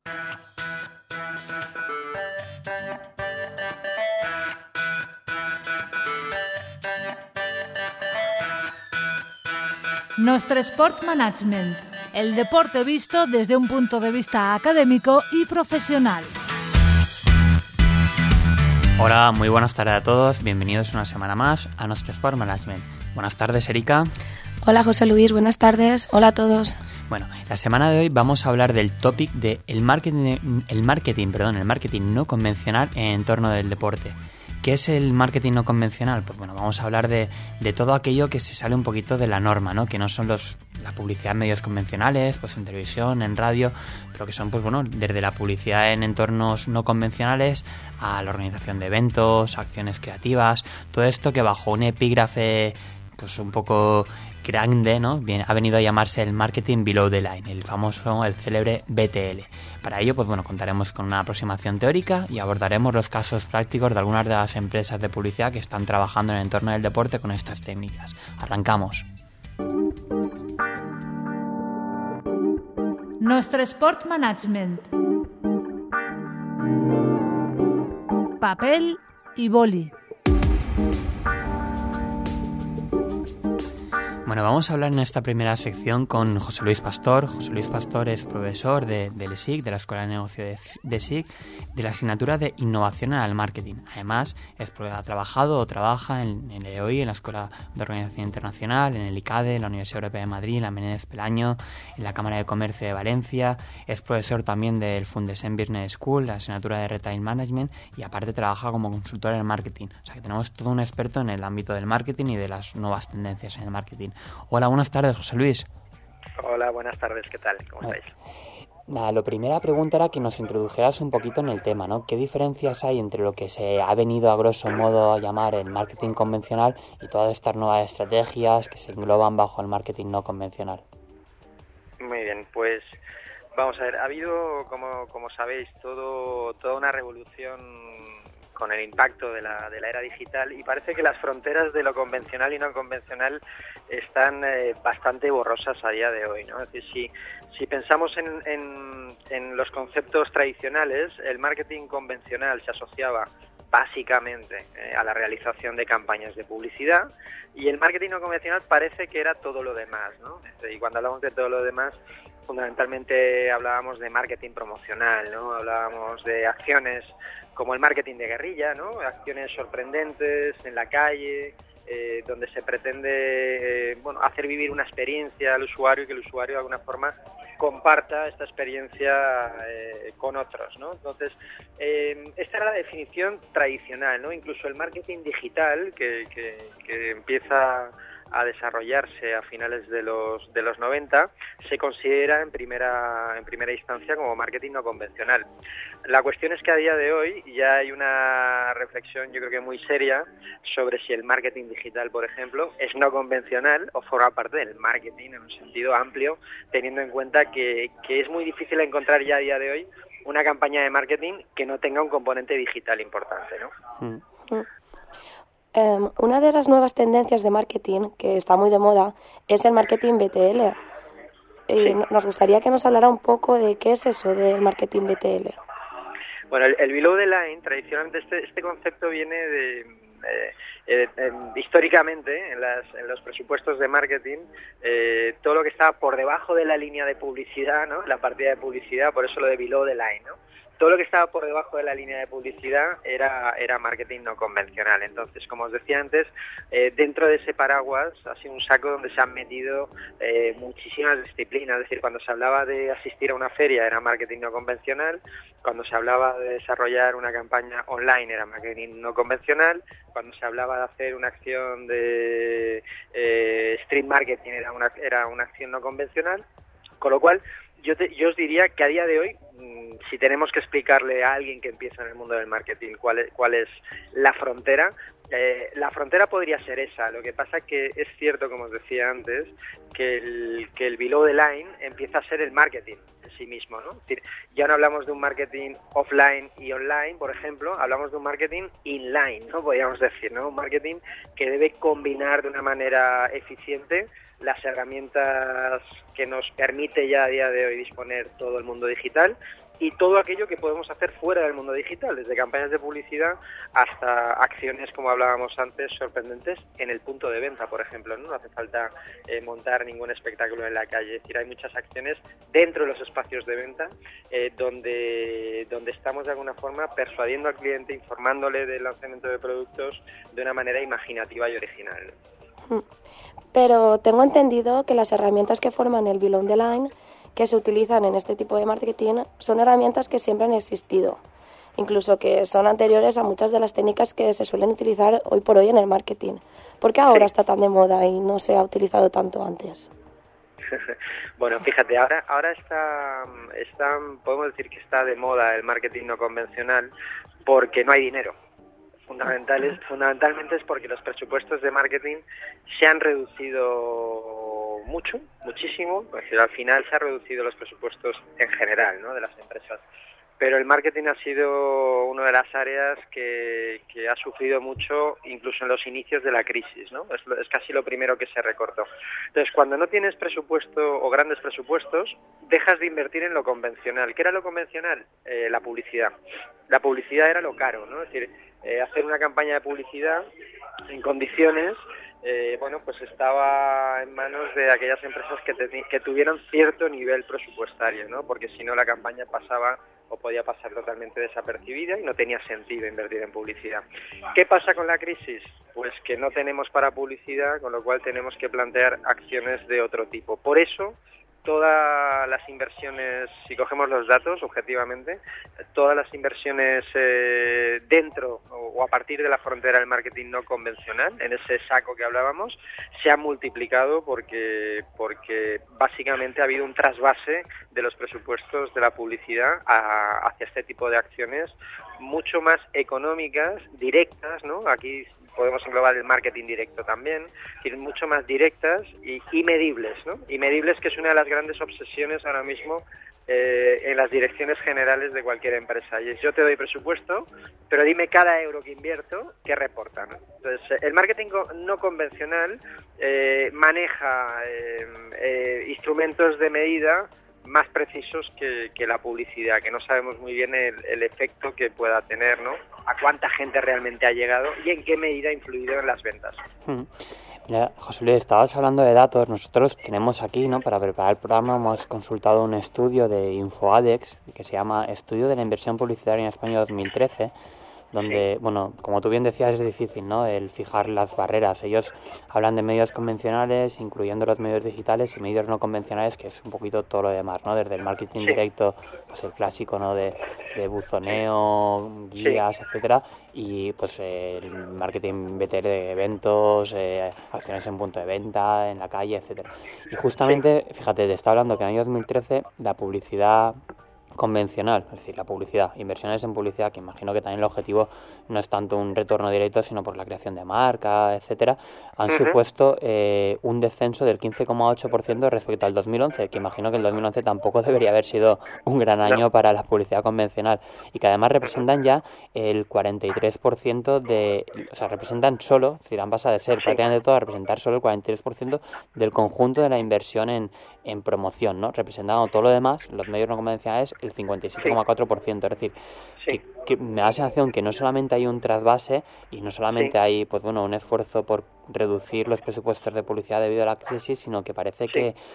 Nostre Sport Management, el deporte visto desde un punto de vista académico y profesional. Hola, muy buenas tardes a todos, bienvenidos una semana más a Nostre Sport Management. Buenas tardes, Erika. Hola, José Luis, buenas tardes. Hola a todos. Bueno, la semana de hoy vamos a hablar del topic de el marketing no convencional en el entorno del deporte. ¿Qué es el marketing no convencional? Pues bueno, vamos a hablar de todo aquello que se sale un poquito de la norma, ¿no? Que no son la publicidad en medios convencionales, pues en televisión, en radio, pero que son, pues bueno, desde la publicidad en entornos no convencionales a la organización de eventos, acciones creativas, todo esto que bajo un epígrafe pues un poco grande, ¿no? Bien, ha venido a llamarse el marketing below the line, el célebre BTL. Para ello, pues bueno, contaremos con una aproximación teórica y abordaremos los casos prácticos de algunas de las empresas de publicidad que están trabajando en el entorno del deporte con estas técnicas. Arrancamos. Nostre Sport Management. Papel y boli. Bueno, vamos a hablar en esta primera sección con José Luis Pastor. José Luis Pastor es profesor del ESIC, de la Escuela de Negocio de ESIC, de la asignatura de Innovación en el Marketing. Además, ha trabajado o trabaja en el EOI, en la Escuela de Organización Internacional, en el ICADE, en la Universidad Europea de Madrid, en la Menéndez Pelayo, en la Cámara de Comercio de Valencia. Es profesor también del Fundesen Business School, la asignatura de Retail Management, y aparte trabaja como consultor en marketing. O sea que tenemos todo un experto en el ámbito del marketing y de las nuevas tendencias en el marketing. Hola, buenas tardes, José Luis. Hola, buenas tardes, ¿qué tal? ¿Cómo estáis? Nada, la primera pregunta era que nos introdujeras un poquito en el tema, ¿no? ¿Qué diferencias hay entre lo que se ha venido a grosso modo a llamar el marketing convencional y todas estas nuevas estrategias que se engloban bajo el marketing no convencional? Muy bien, pues vamos a ver, ha habido, como sabéis, toda una revolución con el impacto de la era digital, y parece que las fronteras de lo convencional y no convencional están bastante borrosas a día de hoy, ¿no? Es decir, si pensamos en los conceptos tradicionales, el marketing convencional se asociaba básicamente a la realización de campañas de publicidad, y el marketing no convencional parece que era todo lo demás, ¿no? Y cuando hablamos de todo lo demás, fundamentalmente hablábamos de marketing promocional, ¿no? Hablábamos de acciones como el marketing de guerrilla, ¿no? Acciones sorprendentes en la calle, donde se pretende hacer vivir una experiencia al usuario y que el usuario de alguna forma comparta esta experiencia con otros, ¿no? Entonces, esta era la definición tradicional, ¿no? Incluso el marketing digital que empieza a desarrollarse a finales de los 90 se considera en primera instancia como marketing no convencional. La cuestión es que a día de hoy ya hay una reflexión, yo creo que muy seria, sobre si el marketing digital, por ejemplo, es no convencional o forma parte del marketing en un sentido amplio, teniendo en cuenta que es muy difícil encontrar ya a día de hoy una campaña de marketing que no tenga un componente digital importante, ¿no? Una de las nuevas tendencias de marketing que está muy de moda es el marketing BTL. Sí. Nos gustaría que nos hablara un poco de qué es eso del marketing BTL. Bueno, el below the line, tradicionalmente este concepto viene históricamente en los presupuestos de marketing, todo lo que estaba por debajo de la línea de publicidad, ¿no? La partida de publicidad, por eso lo de below the line, ¿no? Todo lo que estaba por debajo de la línea de publicidad era marketing no convencional. Entonces, como os decía antes, dentro de ese paraguas ha sido un saco donde se han metido muchísimas disciplinas. Es decir, cuando se hablaba de asistir a una feria era marketing no convencional, cuando se hablaba de desarrollar una campaña online era marketing no convencional, cuando se hablaba de hacer una acción de street marketing era una acción no convencional, con lo cual yo os diría que a día de hoy, si tenemos que explicarle a alguien que empieza en el mundo del marketing cuál es la frontera podría ser esa. Lo que pasa que es cierto, como os decía antes, que el below the line empieza a ser el marketing en sí mismo, ¿no? Es decir, ya no hablamos de un marketing offline y online, por ejemplo, hablamos de un marketing inline, ¿no? Podríamos decir, ¿no? Un marketing que debe combinar de una manera eficiente las herramientas que nos permite ya a día de hoy disponer todo el mundo digital y todo aquello que podemos hacer fuera del mundo digital, desde campañas de publicidad hasta acciones, como hablábamos antes, sorprendentes en el punto de venta, por ejemplo, ¿no? No hace falta montar ningún espectáculo en la calle, es decir, hay muchas acciones dentro de los espacios de venta donde estamos de alguna forma persuadiendo al cliente, informándole del lanzamiento de productos de una manera imaginativa y original. Pero tengo entendido que las herramientas que forman el Below the Line que se utilizan en este tipo de marketing son herramientas que siempre han existido, incluso que son anteriores a muchas de las técnicas que se suelen utilizar hoy por hoy en el marketing. ¿Por qué ahora está tan de moda y no se ha utilizado tanto antes? Bueno, fíjate, ahora está, podemos decir que está de moda el marketing no convencional porque no hay dinero. Fundamentalmente es porque los presupuestos de marketing se han reducido muchísimo, es decir, al final se han reducido los presupuestos en general, ¿no?, de las empresas. Pero el marketing ha sido una de las áreas que ha sufrido mucho, incluso en los inicios de la crisis, ¿no? Es casi lo primero que se recortó. Entonces, cuando no tienes presupuesto o grandes presupuestos, dejas de invertir en lo convencional. ¿Qué era lo convencional? La publicidad. La publicidad era lo caro, ¿no? Es decir, hacer una campaña de publicidad en condiciones, pues estaba en manos de aquellas empresas que tuvieran cierto nivel presupuestario, ¿no? Porque si no la campaña pasaba o podía pasar totalmente desapercibida y no tenía sentido invertir en publicidad. ¿Qué pasa con la crisis? Pues que no tenemos para publicidad, con lo cual tenemos que plantear acciones de otro tipo. Por eso, todas las inversiones, si cogemos los datos objetivamente, todas las inversiones dentro o a partir de la frontera del marketing no convencional, en ese saco que hablábamos, se han multiplicado porque básicamente ha habido un trasvase de los presupuestos de la publicidad hacia este tipo de acciones mucho más económicas, directas, ¿no? Aquí podemos englobar el marketing directo también, que es mucho más directas y medibles, ¿no? Y medibles, que es una de las grandes obsesiones ahora mismo en las direcciones generales de cualquier empresa. Y es: yo te doy presupuesto, pero dime cada euro que invierto, ¿qué reporta, ¿no? Entonces, el marketing no convencional maneja instrumentos de medida más precisos que la publicidad, que no sabemos muy bien el efecto que pueda tener, ¿no? A cuánta gente realmente ha llegado y en qué medida ha influido en las ventas. Mira, José Luis, estabas hablando de datos. Nosotros tenemos aquí, ¿no?, para preparar el programa, hemos consultado un estudio de InfoAdex que se llama Estudio de la Inversión Publicitaria en España 2013, donde, bueno, como tú bien decías, es difícil, ¿no?, el fijar las barreras. Ellos hablan de medios convencionales, incluyendo los medios digitales, y medios no convencionales, que es un poquito todo lo demás, ¿no? Desde el marketing directo, pues el clásico, ¿no?, de buzoneo, guías, etcétera, y pues el marketing BTR de eventos, acciones en punto de venta, en la calle, etcétera. Y justamente, fíjate, te está hablando que en el año 2013 la publicidad convencional, es decir, la publicidad, inversiones en publicidad, que imagino que también el objetivo no es tanto un retorno directo, sino por la creación de marca, etcétera, han supuesto un descenso del 15,8% respecto al 2011, que imagino que el 2011 tampoco debería haber sido un gran año para la publicidad convencional, y que además representan ya el 43% representan solo, es decir, han pasado de ser prácticamente todo a representar solo el 43% del conjunto de la inversión en promoción, ¿no? Representando todo lo demás, los medios no convencionales, el 57,4%. Es decir, que me da la sensación que no solamente hay un trasvase y no solamente hay, pues bueno, un esfuerzo por reducir los presupuestos de publicidad debido a la crisis, sino que parece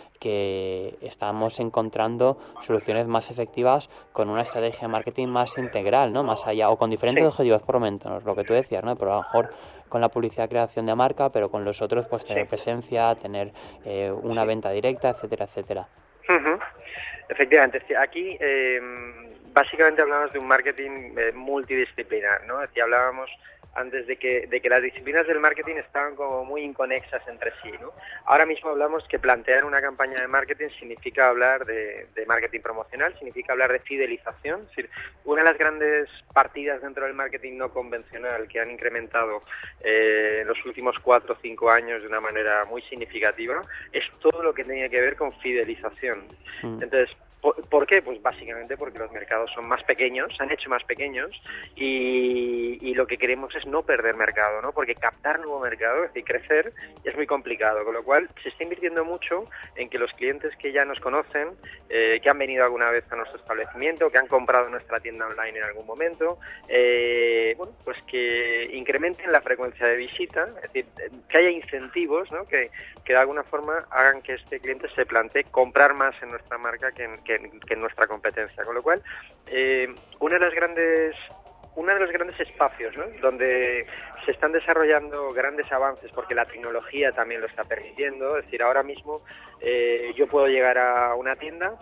que estamos encontrando soluciones más efectivas con una estrategia de marketing más integral, ¿no? Más allá, o con diferentes objetivos por momentos, lo que tú decías, ¿no? Pero a lo mejor con la publicidad creación de marca, pero con los otros pues tener presencia, tener una venta directa, etcétera, etcétera. Efectivamente, aquí básicamente hablamos de un marketing multidisciplinar, ¿no? Es decir, hablábamos antes de que las disciplinas del marketing estaban como muy inconexas entre sí, ¿no? Ahora mismo hablamos que plantear una campaña de marketing significa hablar de marketing promocional, significa hablar de fidelización. Es decir, una de las grandes partidas dentro del marketing no convencional que han incrementado en los últimos 4 o 5 años de una manera muy significativa es todo lo que tenía que ver con fidelización. Entonces, ¿Por qué? Pues básicamente porque los mercados son más pequeños, se han hecho más pequeños y lo que queremos es no perder mercado, ¿no? Porque captar nuevo mercado, es decir, crecer, es muy complicado, con lo cual se está invirtiendo mucho en que los clientes que ya nos conocen, que han venido alguna vez a nuestro establecimiento, que han comprado nuestra tienda online en algún momento, bueno, pues que incrementen la frecuencia de visita, es decir, que haya incentivos, ¿no? Que de alguna forma hagan que este cliente se plantee comprar más en nuestra marca que en nuestra competencia, con lo cual uno de los grandes espacios, ¿no? Donde se están desarrollando grandes avances porque la tecnología también lo está permitiendo, es decir, ahora mismo yo puedo llegar a una tienda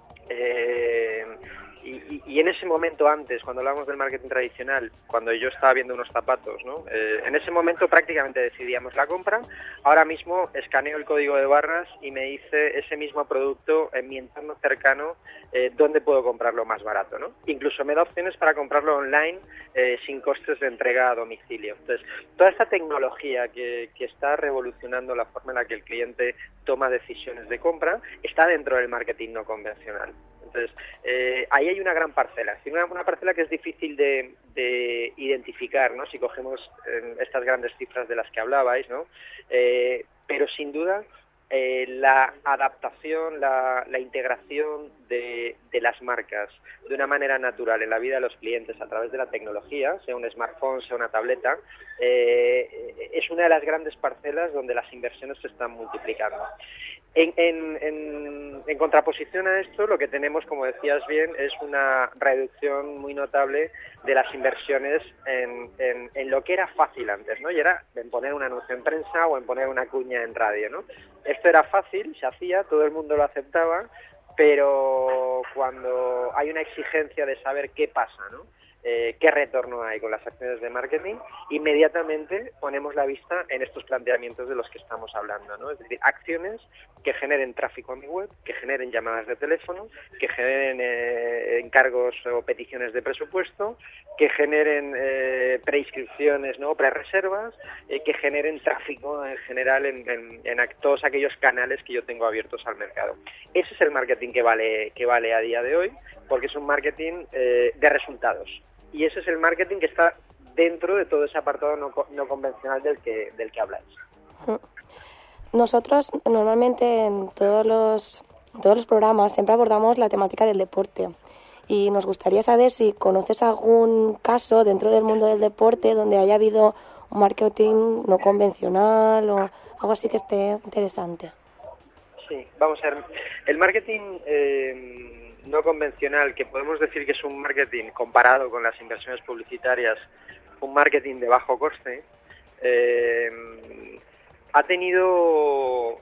y en ese momento antes, cuando hablábamos del marketing tradicional, cuando yo estaba viendo unos zapatos, ¿no? En ese momento prácticamente decidíamos la compra. Ahora mismo escaneo el código de barras y me dice ese mismo producto en mi entorno cercano dónde puedo comprarlo más barato, ¿no? Incluso me da opciones para comprarlo online sin costes de entrega a domicilio. Entonces, toda esta tecnología que está revolucionando la forma en la que el cliente toma decisiones de compra está dentro del marketing no convencional. Entonces, ahí hay una gran parcela, una parcela que es difícil de identificar, ¿no? Si cogemos estas grandes cifras de las que hablabais, ¿no? Pero sin duda la adaptación, la integración de las marcas de una manera natural en la vida de los clientes a través de la tecnología, sea un smartphone, sea una tableta, es una de las grandes parcelas donde las inversiones se están multiplicando. En contraposición a esto, lo que tenemos, como decías bien, es una reducción muy notable de las inversiones en lo que era fácil antes, ¿no? Y era en poner un anuncio en prensa o en poner una cuña en radio, ¿no? Esto era fácil, se hacía, todo el mundo lo aceptaba, pero cuando hay una exigencia de saber qué pasa, ¿no? Qué retorno hay con las acciones de marketing, inmediatamente ponemos la vista en estos planteamientos de los que estamos hablando, ¿no? Es decir, acciones que generen tráfico a mi web, que generen llamadas de teléfono, que generen encargos o peticiones de presupuesto, que generen preinscripciones, ¿no? Prereservas, que generen tráfico en general en todos aquellos canales que yo tengo abiertos al mercado. Ese es el marketing que vale a día de hoy, porque es un marketing de resultados. Y ese es el marketing que está dentro de todo ese apartado no convencional del que habláis. Nosotros normalmente en todos los programas siempre abordamos la temática del deporte y nos gustaría saber si conoces algún caso dentro del mundo del deporte donde haya habido un marketing no convencional o algo así que esté interesante. Sí, vamos a ver. El marketing no convencional, que podemos decir que es un marketing comparado con las inversiones publicitarias, un marketing de bajo coste, ha tenido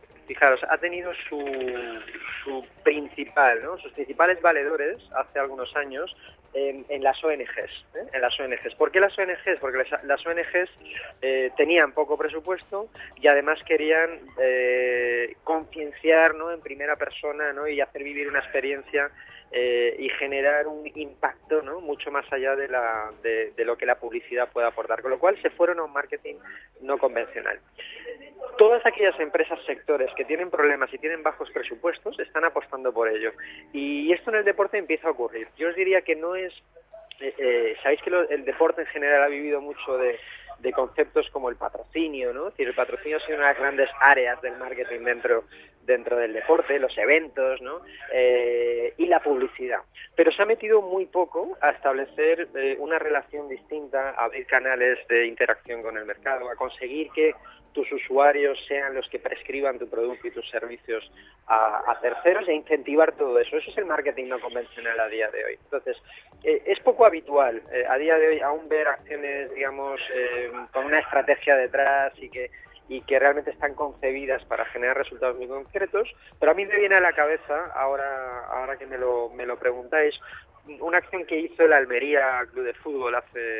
su principal, ¿no? Sus principales valedores hace algunos años en las ONGs, en las ONGs. ¿Por qué las ONGs? Porque las ONGs tenían poco presupuesto y además querían concienciar, ¿no? En primera persona, ¿no? Y hacer vivir una experiencia y generar un impacto, ¿no? Mucho más allá de lo que la publicidad puede aportar, con lo cual se fueron a un marketing no convencional. Todas aquellas empresas, sectores que tienen problemas y tienen bajos presupuestos están apostando por ello, y esto en el deporte empieza a ocurrir. Yo os diría que no es sabéis que el deporte en general ha vivido mucho de conceptos como el patrocinio, ¿no? Es decir, el patrocinio ha sido una de las grandes áreas del marketing dentro del deporte, los eventos, ¿no? Y la publicidad. Pero se ha metido muy poco a establecer una relación distinta, a abrir canales de interacción con el mercado, a conseguir que tus usuarios sean los que prescriban tu producto y tus servicios a terceros, e incentivar todo eso. Eso es el marketing no convencional a día de hoy. Entonces, es poco habitual a día de hoy aún ver acciones, digamos, con una estrategia detrás y que realmente están concebidas para generar resultados muy concretos, pero a mí me viene a la cabeza, ahora que me lo preguntáis, una acción que hizo el Almería Club de Fútbol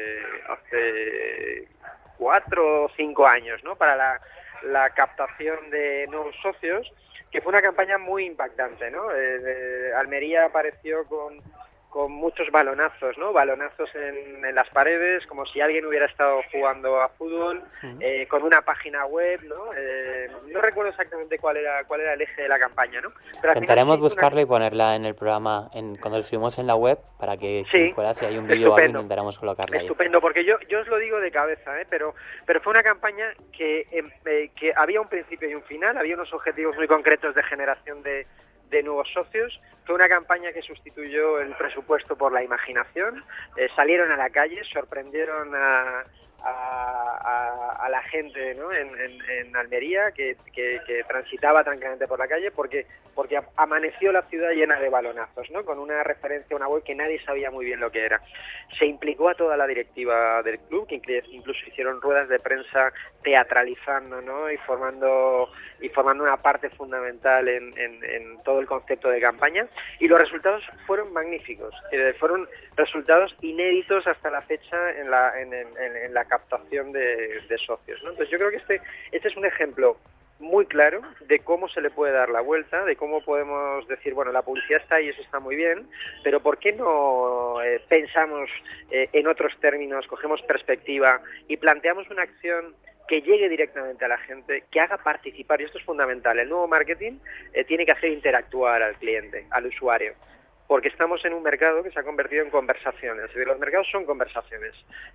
hace 4 o 5 años, ¿no? Para la captación de nuevos socios, que fue una campaña muy impactante, ¿no? Almería apareció con muchos balonazos, ¿no? Balonazos en las paredes, como si alguien hubiera estado jugando a fútbol, con una página web, ¿no? No recuerdo exactamente cuál era el eje de la campaña, ¿no? Pero intentaremos buscarla y ponerla en el programa cuando lo subimos en la web para que quien pueda, si hay un vídeo o algo, intentaremos colocarla ahí. Estupendo, porque yo os lo digo de cabeza, pero fue una campaña que había un principio y un final, había unos objetivos muy concretos de generación de nuevos socios. Fue una campaña que sustituyó el presupuesto por la imaginación. Salieron a la calle, sorprendieron a la gente, ¿no? en Almería que transitaba tranquilamente por la calle porque amaneció la ciudad llena de balonazos, ¿no? Con una referencia a una web que nadie sabía muy bien lo que era. Se implicó a toda la directiva del club, que incluso hicieron ruedas de prensa teatralizando, ¿no? y formando una parte fundamental en todo el concepto de campaña, y los resultados fueron magníficos, fueron resultados inéditos hasta la fecha en la captación de socios, ¿no? Entonces yo creo que este es un ejemplo muy claro de cómo se le puede dar la vuelta, de cómo podemos decir, bueno, la publicidad está ahí, eso está muy bien, pero ¿por qué no pensamos en otros términos, cogemos perspectiva y planteamos una acción que llegue directamente a la gente, que haga participar? Y esto es fundamental. El nuevo marketing tiene que hacer interactuar al cliente, al usuario, porque estamos en un mercado que se ha convertido en conversaciones. Es decir, los mercados son conversaciones.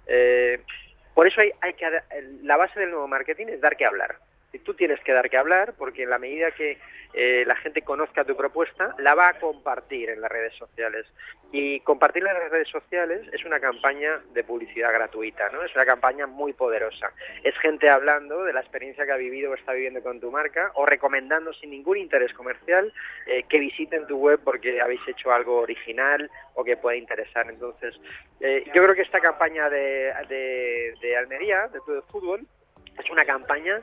Por eso la base del nuevo marketing es dar que hablar. Y tú tienes que dar que hablar, porque en la medida que la gente conozca tu propuesta, la va a compartir en las redes sociales. Y compartirla en las redes sociales es una campaña de publicidad gratuita, ¿no? Es una campaña muy poderosa. Es gente hablando de la experiencia que ha vivido o está viviendo con tu marca, o recomendando sin ningún interés comercial que visiten tu web porque habéis hecho algo original o que pueda interesar. Entonces, yo creo que esta campaña de Almería, de Todo el Fútbol, es una campaña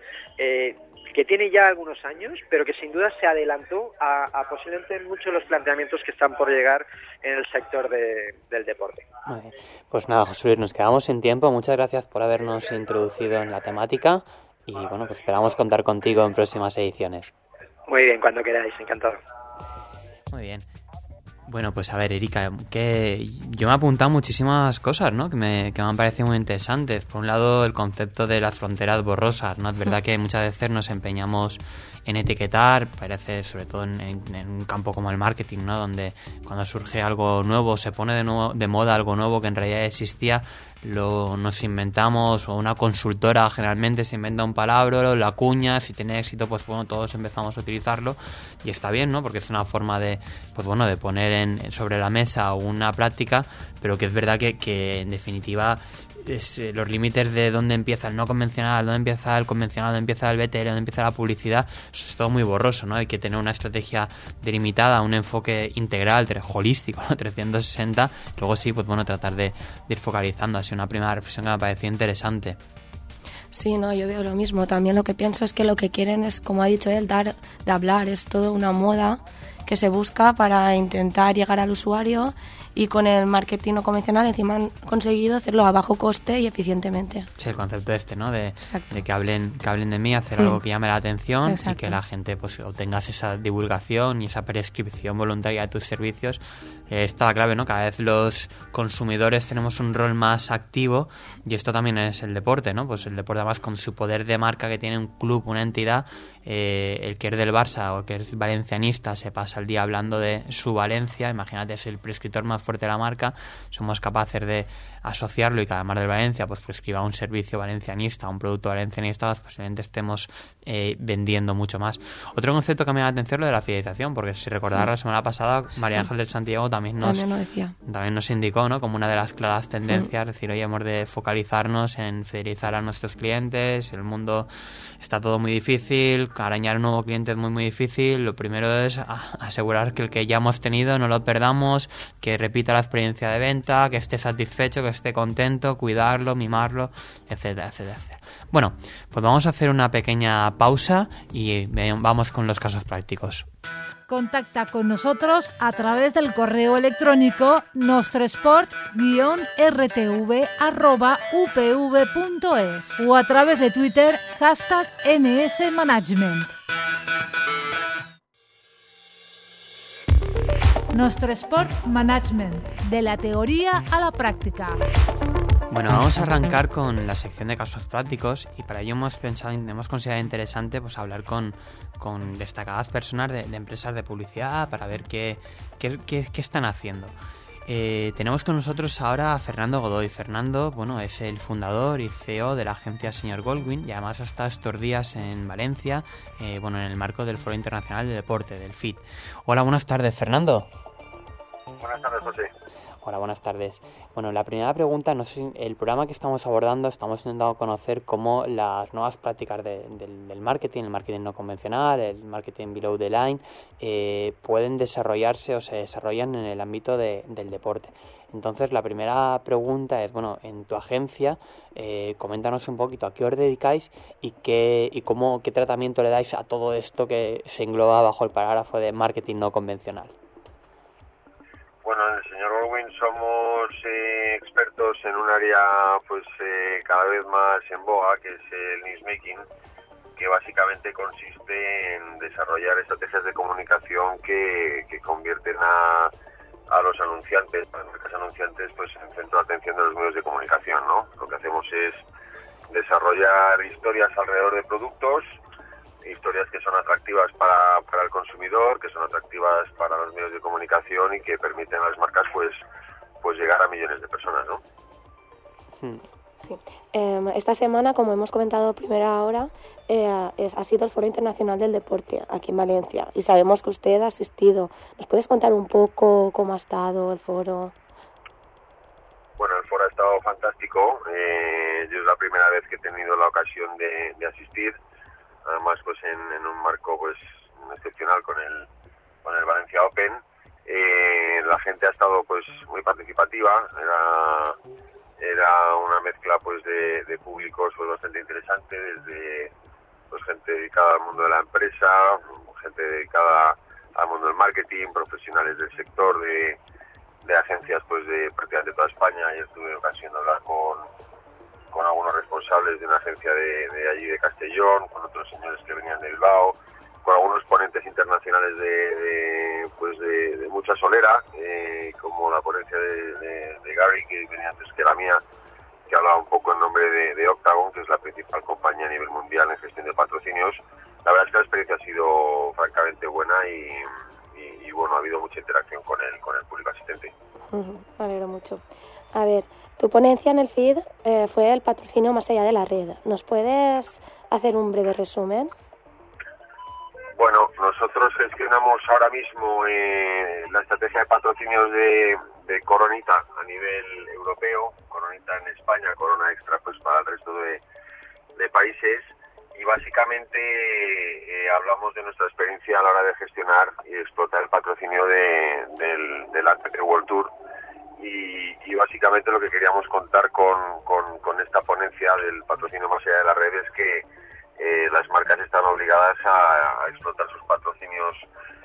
que tiene ya algunos años, pero que sin duda se adelantó a posiblemente muchos de los planteamientos que están por llegar en el sector del deporte. Muy bien. Pues nada, José Luis, nos quedamos sin tiempo. Muchas gracias por habernos introducido en la temática y bueno, pues esperamos contar contigo en próximas ediciones. Muy bien, cuando queráis, encantado. Muy bien. Bueno, pues a ver, Erika, que yo me he apuntado muchísimas cosas, ¿no? Que me han parecido muy interesantes. Por un lado, el concepto de las fronteras borrosas, ¿no? Es verdad que muchas veces nos empeñamos en etiquetar, parece, sobre todo en un campo como el marketing, ¿no? Donde cuando surge algo nuevo, se pone de moda algo nuevo que en realidad existía, nos inventamos, o una consultora generalmente se inventa un palabra, la acuña, si tiene éxito, pues bueno, todos empezamos a utilizarlo y está bien, ¿no? Porque es una forma de, pues bueno, de poner sobre la mesa una práctica, pero que es verdad que en definitiva los límites de dónde empieza el no convencional, dónde empieza el convencional, dónde empieza el BTL, dónde empieza la publicidad, eso es todo muy borroso, ¿no? Hay que tener una estrategia delimitada, un enfoque integral, holístico, ¿no? 360, luego sí, pues bueno, tratar de ir focalizando. Así una primera reflexión que me pareció interesante. Sí, no, yo veo lo mismo. También lo que pienso es que lo que quieren es, como ha dicho él, dar de hablar, es todo una moda que se busca para intentar llegar al usuario, y con el marketing no convencional encima han conseguido hacerlo a bajo coste y eficientemente. Sí, el concepto ¿no? De que hablen de mí, hacer algo que llame la atención. Exacto. Y que la gente pues obtengas esa divulgación y esa prescripción voluntaria de tus servicios. Está la clave, ¿no? Cada vez los consumidores tenemos un rol más activo, y esto también es el deporte, ¿no? Pues el deporte, además, con su poder de marca que tiene un club, una entidad, el que es del Barça o que es valencianista se pasa el día hablando de su Valencia. Imagínate, es el prescriptor más fuerte de la marca, somos capaces de asociarlo y que además del Valencia pues prescriba un servicio valencianista, un producto valencianista, pues posiblemente estemos vendiendo mucho más. Otro concepto que me llama la atención es lo de la fidelización, porque si recordar la semana pasada, María Ángel del Santiago también nos indicó, ¿no? Como una de las claras tendencias, decir, oye, hemos de focalizarnos en fidelizar a nuestros clientes, el mundo está todo muy difícil, arañar un nuevo cliente es muy muy difícil, lo primero es asegurar que el que ya hemos tenido no lo perdamos, que repita la experiencia de venta, que esté satisfecho, que esté contento, cuidarlo, mimarlo, etcétera, etcétera, etcétera. Bueno, pues vamos a hacer una pequeña pausa y vamos con los casos prácticos. Contacta con nosotros a través del correo electrónico nostresport-rtv@upv.es o a través de Twitter #NSManagement. Nuestro Sport Management, de la teoría a la práctica. Bueno, vamos a arrancar con la sección de casos prácticos y para ello hemos considerado interesante pues hablar con destacadas personas de empresas de publicidad para ver qué están haciendo. Tenemos con nosotros ahora a Fernando Godoy. Fernando, bueno, es el fundador y CEO de la agencia Sr. Goldwyn y además ha estado estos días en Valencia, en el marco del Foro Internacional de Deporte, del FIT. Hola, buenas tardes, Fernando. Buenas tardes, José. Hola, buenas tardes. Bueno, la primera pregunta, no sé, el programa que estamos abordando, estamos intentando conocer cómo las nuevas prácticas del marketing, el marketing no convencional, el marketing below the line, pueden desarrollarse o se desarrollan en el ámbito del deporte. Entonces, la primera pregunta es, bueno, en tu agencia, coméntanos un poquito a qué os dedicáis y qué tratamiento le dais a todo esto que se engloba bajo el parágrafo de marketing no convencional. Bueno, en el Sr. Goldwyn somos expertos en un área pues cada vez más en boga, que es el newsmaking, que básicamente consiste en desarrollar estrategias de comunicación que convierten a los anunciantes, a las marcas anunciantes, pues en centro de atención de los medios de comunicación, ¿no? Lo que hacemos es desarrollar historias alrededor de productos, historias que son atractivas para el consumidor, que son atractivas para los medios de comunicación y que permiten a las marcas pues llegar a millones de personas, ¿no? Sí. Esta semana, como hemos comentado a primera hora, ha sido el Foro Internacional del Deporte aquí en Valencia y sabemos que usted ha asistido. ¿Nos puedes contar un poco cómo ha estado el foro? Bueno, el foro ha estado fantástico. Yo es la primera vez que he tenido la ocasión de asistir. Además, pues en un marco pues excepcional con el Valencia Open. La gente ha estado pues muy participativa. Era una mezcla pues de públicos pues bastante interesante, desde pues gente dedicada al mundo de la empresa, gente dedicada al mundo del marketing, profesionales del sector, de agencias pues de prácticamente toda España. Ayer tuve ocasión de hablar con algunos responsables de una agencia de allí de Castellón, con otros señores que venían de Bilbao, con algunos ponentes internacionales de mucha solera, como la ponencia de Gary, que venía antes que la mía, que hablaba un poco en nombre de Octagon, que es la principal compañía a nivel mundial en gestión de patrocinios. La verdad es que la experiencia ha sido francamente buena y bueno, ha habido mucha interacción con el público asistente. Me alegro mucho. A ver, tu ponencia en el FID fue el patrocinio más allá de la red. ¿Nos puedes hacer un breve resumen? Bueno, nosotros gestionamos ahora mismo la estrategia de patrocinios de Coronita a nivel europeo, Coronita en España, Corona Extra pues para el resto de países, y básicamente hablamos de nuestra experiencia a la hora de gestionar y explotar el patrocinio del ATP World Tour. Y básicamente lo que queríamos contar con esta ponencia del patrocinio más allá de la red es que las marcas están obligadas a explotar sus patrocinios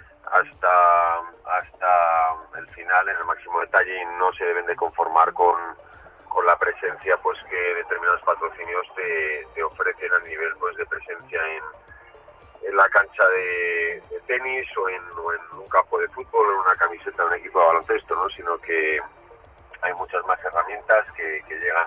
hasta el final en el máximo detalle y no se deben de conformar con la presencia pues que determinados patrocinios te ofrecen a nivel pues de presencia en la cancha de tenis o en un campo de fútbol o en una camiseta de un equipo de baloncesto, ¿no? Sino que hay muchas más herramientas que llegan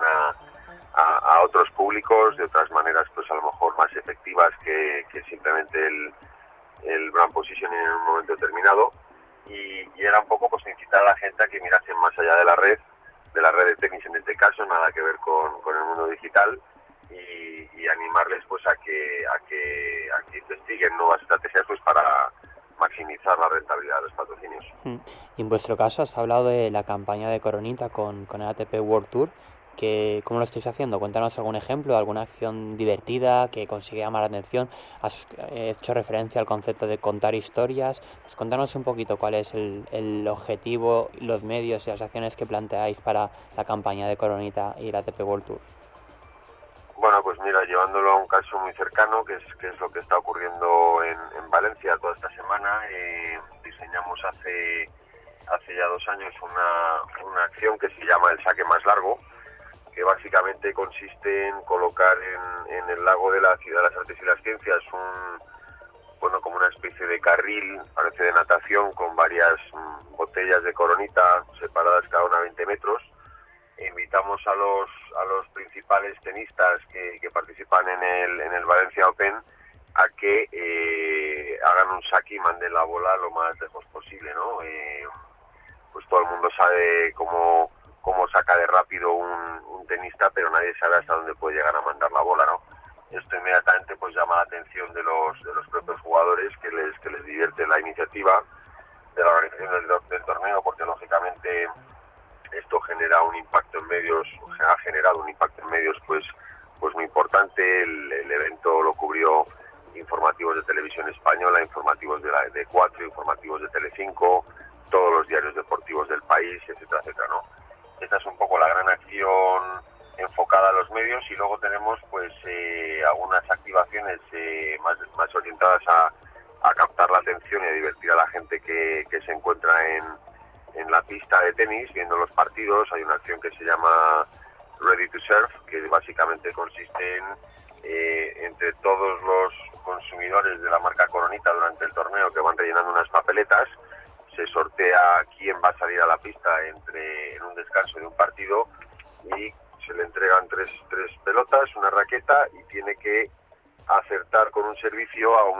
a otros públicos de otras maneras pues a lo mejor más efectivas que simplemente el brand positioning en un momento determinado, y era un poco pues incitar a la gente a que mirasen más allá de la red de tenis en este caso, nada que ver con el mundo digital, y animarles pues a que investiguen nuevas estrategias pues para maximizar la rentabilidad de los patrocinios. Y en vuestro caso has hablado de la campaña de Coronita con el ATP World Tour. ¿Cómo lo estáis haciendo? Cuéntanos algún ejemplo, alguna acción divertida que consigue llamar la atención. Has hecho referencia al concepto de contar historias. Pues cuéntanos un poquito cuál es el objetivo, los medios y las acciones que planteáis para la campaña de Coronita y el ATP World Tour. Bueno, pues mira, llevándolo a un caso muy cercano, que es lo que está ocurriendo en Valencia toda esta semana, diseñamos hace ya 2 años una acción que se llama el saque más largo, que básicamente consiste en colocar en el lago de la Ciudad de las Artes y las Ciencias bueno, como una especie de carril, parece de natación, con varias botellas de Coronita separadas cada una a 20 metros. Invitamos a los principales tenistas que participan en el Valencia Open a que hagan un saque y manden la bola lo más lejos posible, ¿no? Pues todo el mundo sabe cómo saca de rápido un tenista, pero nadie sabe hasta dónde puede llegar a mandar la bola, ¿no? Esto inmediatamente pues llama la atención de los propios jugadores, que les divierte la iniciativa de la organización del torneo, porque lógicamente esto genera un impacto en medios, ha generado un impacto en medios pues muy importante. El evento lo cubrió informativos de Televisión Española, informativos de Cuatro, informativos de Telecinco, todos los diarios deportivos del país, etcétera, etcétera, ¿no? Esta es un poco la gran acción enfocada a los medios, y luego tenemos pues algunas activaciones más orientadas a captar la atención y a divertir a la gente que se encuentra en la pista de tenis viendo los partidos. Hay una acción que se llama Ready to Serve, que básicamente consiste en entre todos los consumidores de la marca Coronita durante el torneo, que van rellenando unas papeletas, se sortea quién va a salir a la pista en un descanso de un partido, y se le entregan tres pelotas, una raqueta, y tiene que acertar con un servicio a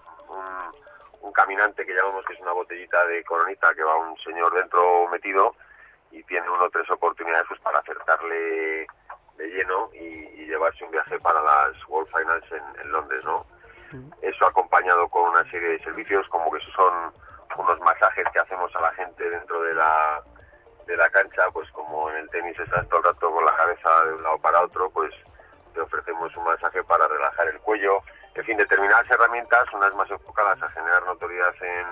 un caminante, que llamamos, que es una botellita de Coronita, que va un señor dentro metido, y tiene 1 o 3 oportunidades pues para acertarle de lleno y llevarse un viaje para las World Finals en Londres, ¿no? Eso acompañado con una serie de servicios, como que son unos masajes que hacemos a la gente dentro de la cancha, pues como en el tenis estás todo el rato con la cabeza de un lado para otro, pues te ofrecemos un masaje para relajar el cuello. En fin, determinadas herramientas, unas más enfocadas a generar notoriedad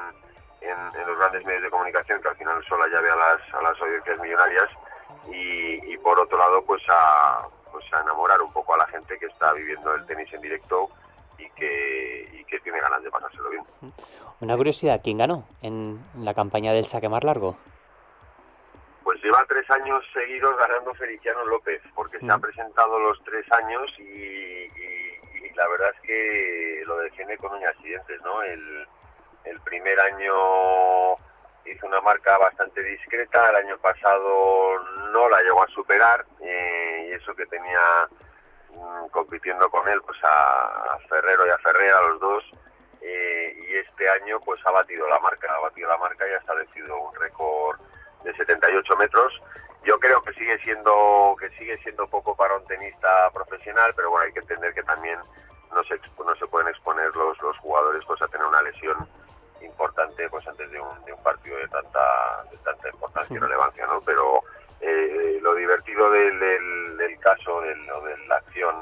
en los grandes medios de comunicación, que al final son la llave a las audiencias millonarias, y por otro lado pues a enamorar un poco a la gente que está viviendo el tenis en directo y que tiene ganas de pasárselo bien. Una curiosidad, ¿quién ganó en la campaña del saque más largo? Pues lleva 3 años seguidos ganando Feliciano López, porque se ha presentado los 3 años y la verdad es que lo defiende con uñas y dientes, ¿no? El primer año hizo una marca bastante discreta, el año pasado no la llegó a superar, y eso que tenía compitiendo con él pues a Ferrero y a Ferrer, a los dos, y este año pues ha batido la marca y ha establecido un récord de 78 metros. Yo creo que sigue siendo poco para un tenista profesional, pero bueno, hay que entender que también no se pueden exponer los jugadores pues a tener una lesión importante pues antes de un partido de tanta importancia y relevancia, ¿no? Pero lo divertido del caso, de la acción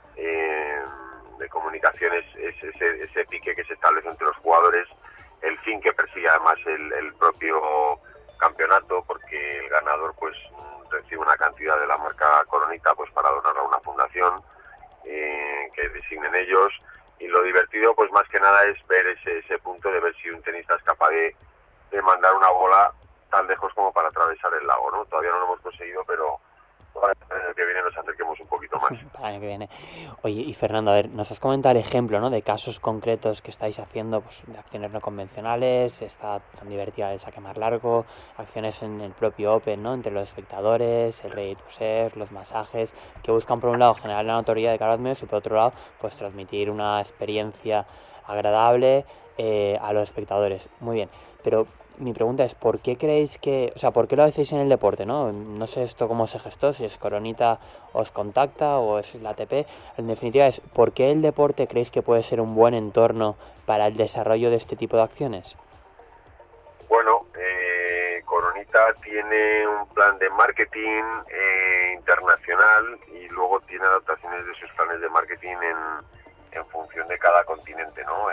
de comunicación es ese pique que se establece entre los jugadores, el fin que persigue además el propio campeonato, porque el ganador pues recibe una cantidad de la marca Coronita pues para donarla a una fundación que designen ellos, y lo divertido pues más que nada es ver ese punto de ver si un tenista es capaz de mandar una bola tan lejos como para atravesar el lago, ¿no? Todavía no lo hemos conseguido, pero para el año que viene nos acerquemos un poquito más. Para el año que viene. Oye, y Fernando, a ver, nos has comentado el ejemplo, ¿no?, de casos concretos que estáis haciendo, pues de acciones no convencionales, está tan divertida el saque más largo, acciones en el propio Open, ¿no?, entre los espectadores, el ready to serve, los masajes, que buscan por un lado generar la notoriedad de cara a los medios y por otro lado pues transmitir una experiencia agradable a los espectadores. Muy bien, pero mi pregunta es, ¿por qué creéis por qué lo hacéis en el deporte, ¿no? No sé esto cómo se gestó, si es Coronita os contacta o es la ATP. En definitiva es, ¿por qué el deporte creéis que puede ser un buen entorno para el desarrollo de este tipo de acciones? Bueno, Coronita tiene un plan de marketing internacional, y luego tiene adaptaciones de sus planes de marketing en función de cada continente, ¿no?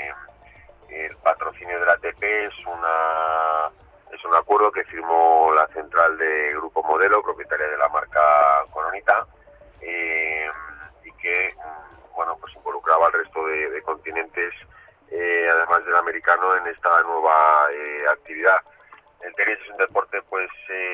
El patrocinio de la ATP es un acuerdo que firmó la central de Grupo Modelo, propietaria de la marca Coronita, y que bueno pues involucraba al resto de continentes, además del americano, en esta nueva actividad. El tenis es un deporte pues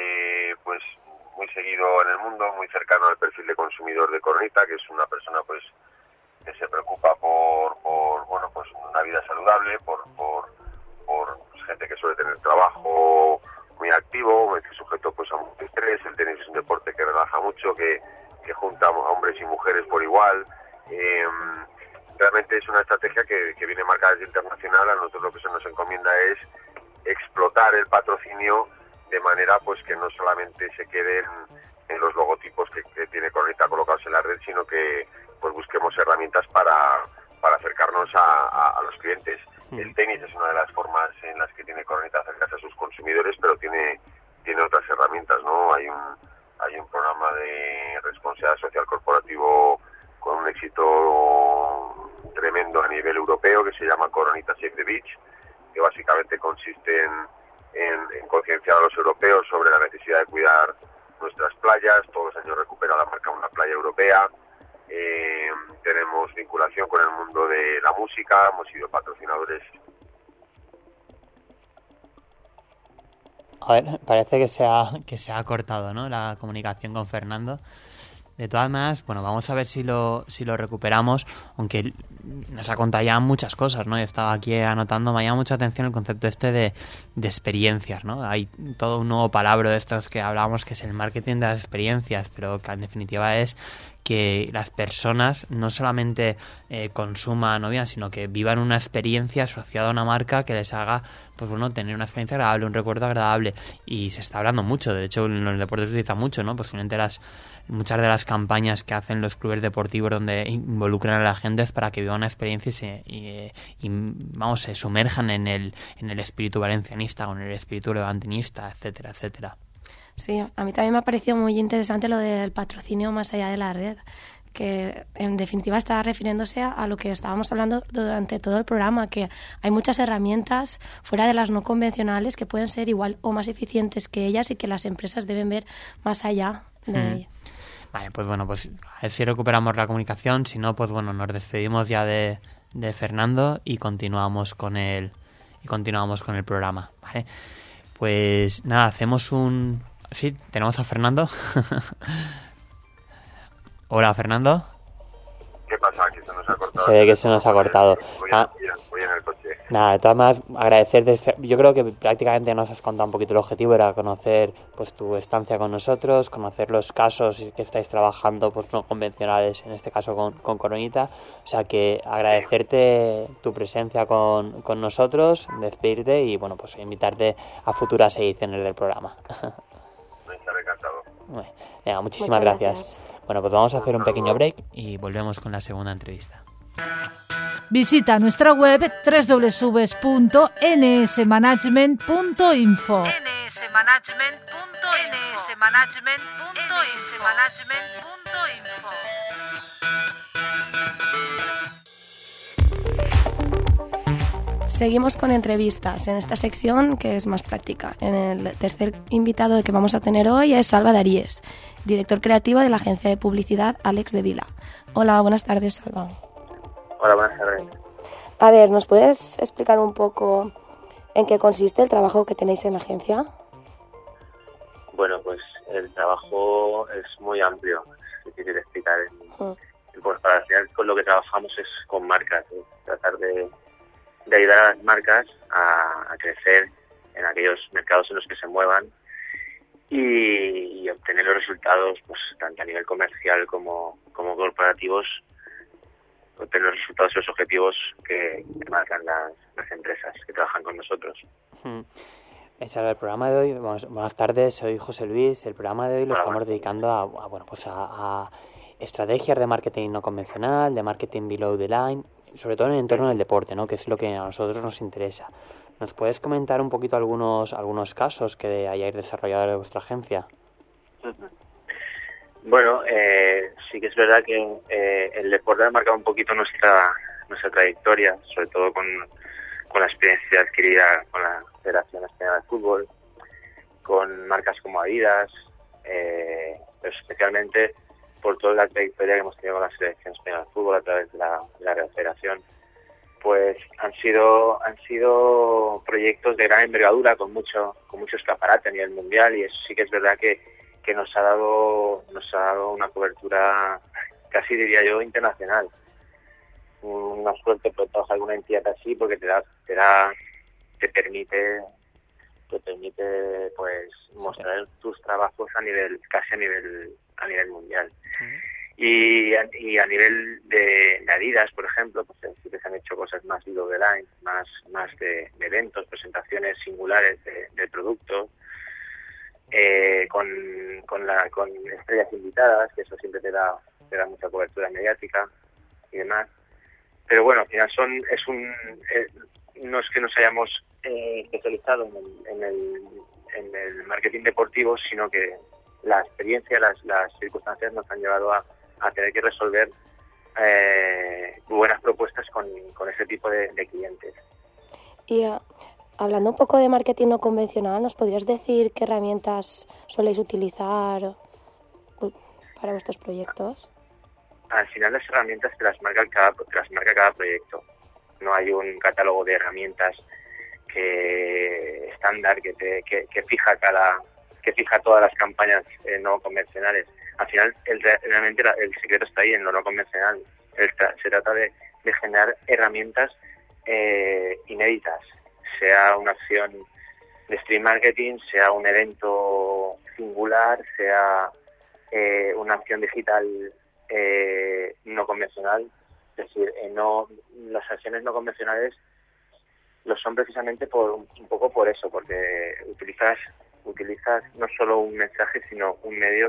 muy seguido en el mundo, muy cercano al perfil de consumidor de Coronita, que es una persona pues que se preocupa por una vida saludable, por gente que suele tener trabajo muy activo, que es sujeto pues a mucho estrés. El tenis es un deporte que relaja mucho, que junta a hombres y mujeres por igual. Realmente es una estrategia que viene marcada desde internacional. A nosotros lo que se nos encomienda es explotar el patrocinio de manera pues que no solamente se queden en los logotipos que tiene Coronita colocados en la red, sino que pues busquemos herramientas para acercarnos a los clientes. El tenis es una de las formas en las que tiene Coronita acercarse a sus consumidores, pero tiene otras herramientas, ¿no? Hay un programa de responsabilidad social corporativo con un éxito tremendo a nivel europeo que se llama Coronita Save the Beach, que básicamente consiste en concienciar a los europeos sobre la necesidad de cuidar nuestras playas. Todos los años recupera la marca una playa europea. Tenemos vinculación con el mundo de la música, hemos sido patrocinadores. A ver, parece que se ha cortado, ¿no?, la comunicación con Fernando. De todas maneras, bueno, vamos a ver si lo recuperamos, aunque nos ha contado ya muchas cosas, ¿no? He estado aquí anotando, me llama mucha atención el concepto de experiencias, ¿no? Hay todo un nuevo palabra de estos que hablábamos, que es el marketing de las experiencias, pero que en definitiva es que las personas no solamente consuman o vean, sino que vivan una experiencia asociada a una marca que les haga, pues bueno, tener una experiencia agradable, un recuerdo agradable. Y se está hablando mucho, de hecho en los deportes se utiliza mucho, ¿no? Posiblemente muchas de las campañas que hacen los clubes deportivos donde involucran a la gente es para que vivan una experiencia y se sumerjan en el espíritu valencianista o en el espíritu levantinista, etcétera, etcétera. Sí, a mí también me ha parecido muy interesante lo del patrocinio más allá de la red, que en definitiva está refiriéndose a lo que estábamos hablando durante todo el programa, que hay muchas herramientas fuera de las no convencionales que pueden ser igual o más eficientes que ellas y que las empresas deben ver más allá de ellas. Vale, pues bueno, pues a ver si recuperamos la comunicación, si no, pues bueno, nos despedimos ya de Fernando y continuamos con el programa, ¿vale? Pues nada, hacemos un... Sí, tenemos a Fernando. Hola, Fernando. ¿Qué pasa? Que se nos ha cortado. Se ve que se nos ha cortado. Voy en el coche. Nada, de todas maneras, agradecerte. Yo creo que prácticamente nos has contado un poquito el objetivo, era conocer pues tu estancia con nosotros, conocer los casos que estáis trabajando pues no convencionales, en este caso con Coronita. O sea que agradecerte tu presencia con nosotros, despedirte y bueno, pues invitarte a futuras ediciones del programa. Me estaré encantado. Venga, muchísimas gracias. Bueno, pues vamos a hacer un pequeño break y volvemos con la segunda entrevista. Visita nuestra web www.nsmanagement.info. Seguimos con entrevistas en esta sección que es más práctica. El tercer invitado que vamos a tener hoy es Salva Daríes, director creativo de la agencia de publicidad Alex de Vila. Hola, buenas tardes, Salva. Hola, buenas tardes. A ver, ¿nos puedes explicar un poco en qué consiste el trabajo que tenéis en la agencia? Bueno, pues el trabajo es muy amplio, si quieres explicar. Pues para al final con lo que trabajamos es con marcas, tratar de ayudar a las marcas a crecer en aquellos mercados en los que se muevan y obtener los resultados, pues tanto a nivel comercial como corporativos, obtener los resultados y los objetivos que marcan las empresas que trabajan con nosotros. El programa de hoy, buenas tardes, soy José Luis. El programa de hoy lo estamos dedicando a estrategias de marketing no convencional, de marketing below the line, sobre todo en el entorno del deporte, ¿no?, que es lo que a nosotros nos interesa. ¿Nos puedes comentar un poquito algunos casos que hayáis desarrollado de vuestra agencia? Bueno, sí que es verdad que el deporte ha marcado un poquito nuestra trayectoria, sobre todo con la experiencia adquirida con la Federación Española de Fútbol, con marcas como Adidas, pero especialmente por toda la trayectoria que hemos tenido con la Selección Española de Fútbol a través de la Real Federación. Pues han sido proyectos de gran envergadura con mucho escaparate a nivel mundial, y eso sí que es verdad que nos ha dado una cobertura casi, diría yo, internacional. una suerte, pero trabajar alguna entidad así, porque te permite pues mostrar tus trabajos casi a nivel mundial. Y a nivel de Adidas, por ejemplo, pues sí que se han hecho cosas más below the line, más de eventos, presentaciones singulares del producto, con estrellas invitadas, que eso siempre te da mucha cobertura mediática y demás. Pero bueno, al final no es que nos hayamos especializado en el marketing deportivo, sino que la experiencia, las circunstancias nos han llevado a tener que resolver buenas propuestas con ese tipo de clientes. Y hablando un poco de marketing no convencional, ¿nos podrías decir qué herramientas soléis utilizar para vuestros proyectos? Al final las herramientas te las marca cada proyecto. No hay un catálogo de herramientas estándar que fija todas las campañas no convencionales. Al final realmente el secreto está ahí en lo no convencional. Se trata de generar herramientas inéditas, sea una acción de stream marketing, sea un evento singular, sea una acción digital no convencional. Es decir, las acciones no convencionales lo son precisamente un poco por eso, porque utilizas no solo un mensaje, sino un medio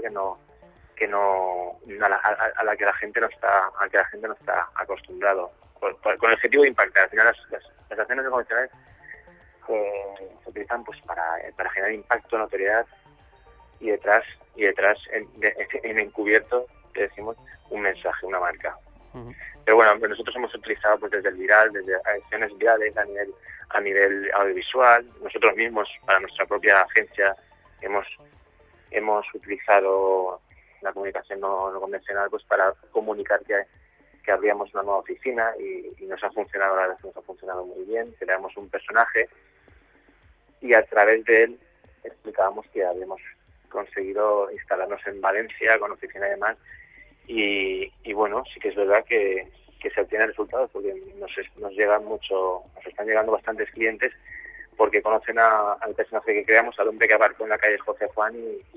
a la que la gente no está acostumbrado, con el objetivo de impactar. Al final las acciones no convencionales se utilizan pues para generar impacto, notoriedad, y detrás en encubierto te decimos un mensaje, una marca. Pero bueno, nosotros hemos utilizado pues desde el viral, desde acciones virales a nivel audiovisual. Nosotros mismos, para nuestra propia agencia, hemos utilizado la comunicación no convencional pues para comunicar que abríamos una nueva oficina, y nos ha funcionado muy bien. Creamos un personaje y a través de él explicábamos que habíamos conseguido instalarnos en Valencia con oficina y demás. Y bueno, sí que es verdad que se obtienen resultados, porque nos están llegando bastantes clientes porque conocen al personaje que creamos, al hombre que aparcó en la calle José Juan,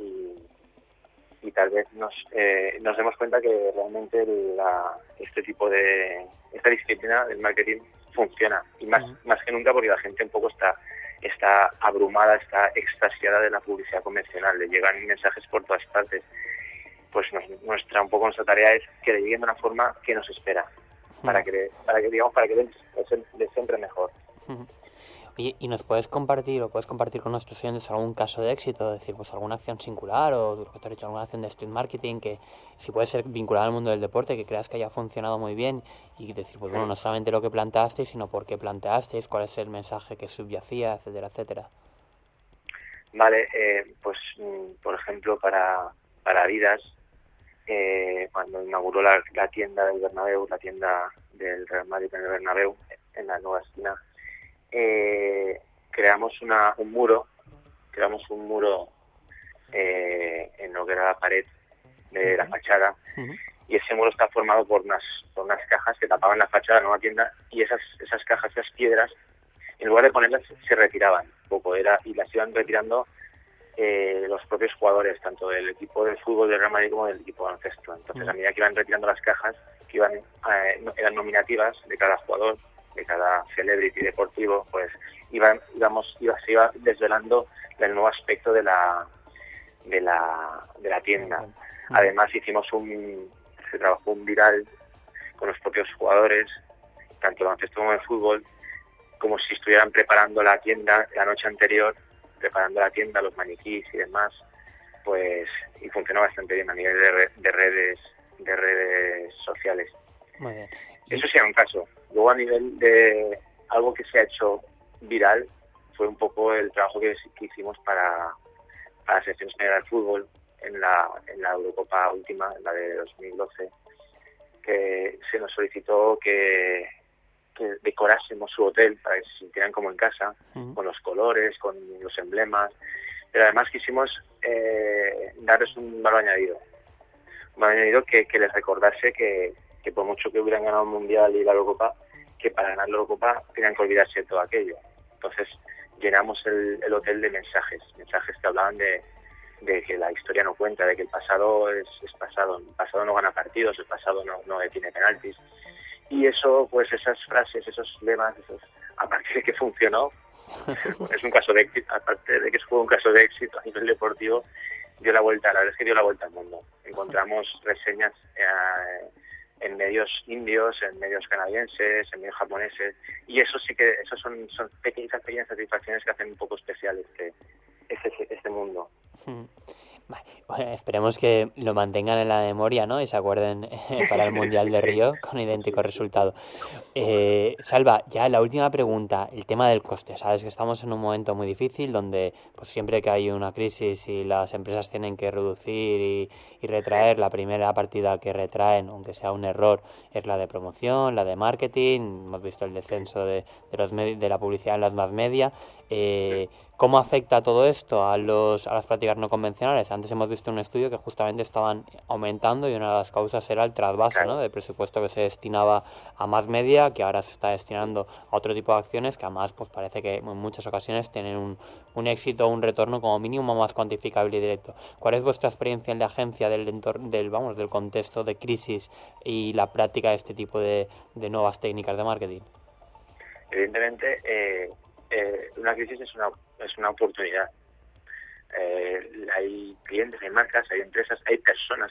y tal vez nos demos cuenta que realmente esta disciplina del marketing funciona, y más que nunca porque la gente un poco está abrumada, está extasiada de la publicidad convencional, le llegan mensajes por todas partes. Pues nuestra tarea es que le lleguen de una forma que nos espera, para que les entre mejor. Oye, ¿y nos puedes compartir con nuestros oyentes algún caso de éxito? Es decir, pues alguna acción singular, o lo que te has dicho, alguna acción de street marketing que si puede ser vinculada al mundo del deporte, que creas que haya funcionado muy bien, y decir, pues bueno, no solamente lo que planteasteis, sino por qué planteasteis, cuál es el mensaje que subyacía, etcétera, etcétera. Vale, pues por ejemplo para Adidas, cuando inauguró la tienda del Bernabéu, la tienda del Real Madrid en el Bernabéu, en la nueva esquina, creamos un muro en lo que era la pared de la fachada, y ese muro está formado por unas cajas que tapaban la fachada de la nueva tienda, y esas cajas, esas piedras, en lugar de ponerlas, se retiraban un poco, y las iban retirando los propios jugadores, tanto del equipo de fútbol del Real Madrid como del equipo de baloncesto. Entonces, a medida que iban retirando las cajas, que eran nominativas de cada jugador, de cada celebrity deportivo, pues se iba desvelando el nuevo aspecto de la tienda. Además, se trabajó un viral con los propios jugadores, tanto de baloncesto como de fútbol, como si estuvieran preparando la tienda la noche anterior, los maniquís y demás, pues, y funcionó bastante bien a nivel de redes sociales. Muy bien. Eso sí, era un caso. Luego, a nivel de algo que se ha hecho viral, fue un poco el trabajo que hicimos para la selección española de fútbol en la Eurocopa última, en la de 2012, que se nos solicitó que decorásemos su hotel para que se sintieran como en casa, con los colores, con los emblemas, pero además quisimos darles un valor añadido que les recordase que que por mucho que hubieran ganado el Mundial y la Eurocopa, que para ganar la Eurocopa tenían que olvidarse de todo aquello. Entonces llenamos el hotel de mensajes que hablaban de que la historia no cuenta, de que el pasado es pasado, el pasado no gana partidos, el pasado no detiene penaltis. Y eso, pues esas frases, esos lemas, aparte de que funcionó, es un caso de éxito, aparte de que fue un caso de éxito a nivel deportivo, la verdad es que dio la vuelta al mundo. Encontramos reseñas en medios indios, en medios canadienses, en medios japoneses, y eso sí que son pequeñas satisfacciones que hacen un poco especial este mundo. Vale. Esperemos que lo mantengan en la memoria, ¿no? Y se acuerden para el Mundial de Río con idéntico resultado. Salva, ya la última pregunta, el tema del coste. Sabes que estamos en un momento muy difícil donde pues siempre que hay una crisis y las empresas tienen que reducir y retraer, la primera partida que retraen, aunque sea un error, es la de promoción, la de marketing. Hemos visto el descenso de la publicidad en las más media. ¿Cómo afecta todo esto a las prácticas no convencionales? Antes hemos visto un estudio que justamente estaban aumentando y una de las causas era el trasvase, claro, ¿no? Del presupuesto que se destinaba a más media, que ahora se está destinando a otro tipo de acciones que además pues parece que en muchas ocasiones tienen un éxito o un retorno como mínimo más cuantificable y directo. ¿Cuál es vuestra experiencia en la agencia del contexto de crisis y la práctica de este tipo de nuevas técnicas de marketing? Evidentemente, una crisis es una oportunidad. Hay clientes, hay marcas, hay empresas, hay personas,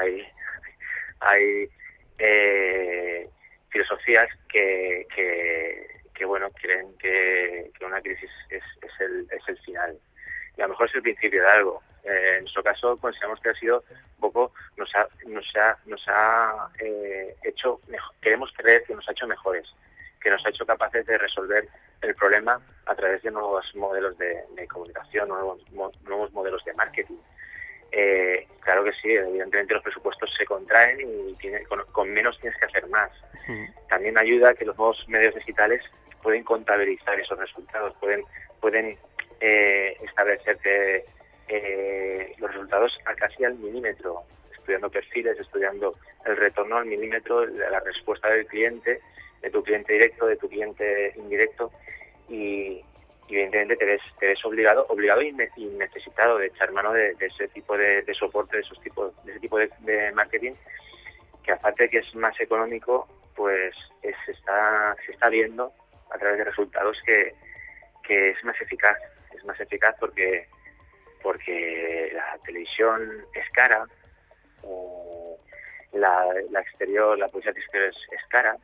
hay filosofías que bueno, creen que una crisis es el final. Y a lo mejor es el principio de algo. En nuestro caso consideramos que ha sido un poco, nos ha hecho mejor, queremos creer que nos ha hecho mejores, que nos ha hecho capaces de resolver el problema a través de nuevos modelos de comunicación, nuevos modelos de marketing. Claro que sí, evidentemente los presupuestos se contraen y con menos tienes que hacer más. También ayuda que los nuevos medios digitales pueden contabilizar esos resultados, pueden establecerte los resultados casi al milímetro, estudiando perfiles, estudiando el retorno al milímetro, la respuesta del cliente, de tu cliente directo, de tu cliente indirecto, y evidentemente te ves obligado y necesitado de echar mano de ese tipo de soporte, de ese tipo de marketing, que aparte de que es más económico, pues se está viendo a través de resultados que es más eficaz porque la televisión es cara, la publicidad exterior es cara,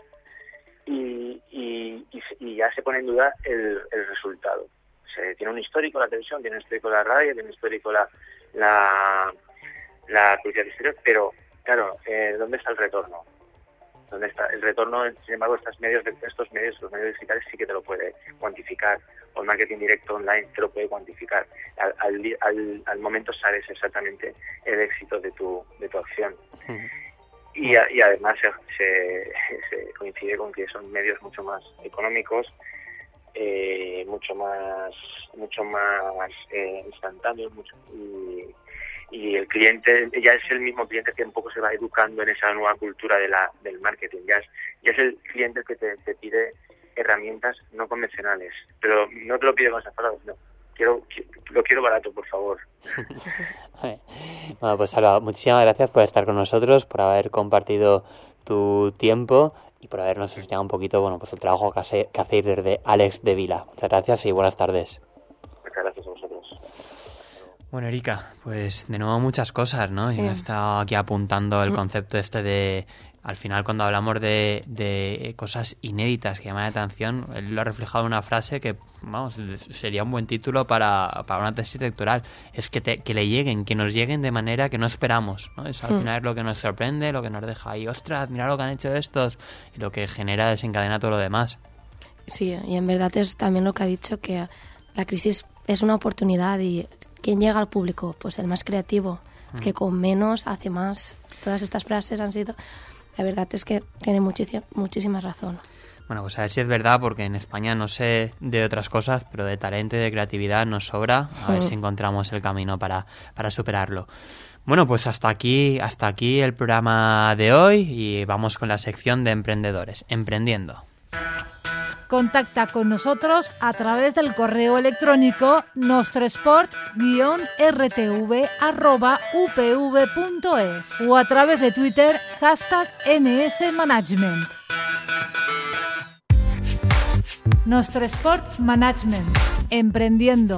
y ya se pone en duda el resultado. Se tiene un histórico la televisión, tiene un histórico la radio, tiene un histórico la publicidad exterior, pero claro, ¿dónde está el retorno? ¿Dónde está el retorno? Sin embargo, los medios digitales sí que te lo puede cuantificar, o el marketing directo online te lo puede cuantificar. Al momento sabes exactamente el éxito de tu acción. Y además se coincide con que son medios mucho más económicos, mucho más instantáneos, y el cliente ya es el mismo cliente que un poco se va educando en esa nueva cultura del marketing. Ya es el cliente que te pide herramientas no convencionales, pero no te lo pide con esas palabras, no. Lo quiero barato, por favor. Bueno, pues Salva, muchísimas gracias por estar con nosotros, por haber compartido tu tiempo y por habernos enseñado un poquito, bueno, pues el trabajo que hacéis desde Alex de Vila. Muchas gracias y buenas tardes. Muchas gracias a vosotros. Bueno, Erika, pues de nuevo muchas cosas, ¿no? Sí. Yo he estado aquí apuntando el concepto de... Al final, cuando hablamos de cosas inéditas que llaman la atención, él lo ha reflejado en una frase que, vamos, sería un buen título para una tesis doctoral. Es que nos lleguen de manera que no esperamos, ¿no? Eso al final es lo que nos sorprende, lo que nos deja ahí, ostras, mira lo que han hecho estos, y lo que desencadena todo lo demás. Sí, y en verdad es también lo que ha dicho, que la crisis es una oportunidad, y ¿quién llega al público? Pues el más creativo, que con menos hace más. Todas estas frases han sido... La verdad es que tiene muchísima razón. Bueno, pues a ver si es verdad, porque en España no sé de otras cosas, pero de talento y de creatividad nos sobra. A ver si encontramos el camino para superarlo. Bueno, pues hasta aquí el programa de hoy y vamos con la sección de emprendedores, Emprendiendo. Contacta con nosotros a través del correo electrónico nostresport-rtv@upv.es o a través de Twitter #NSManagement. Nostresport Management. Emprendiendo.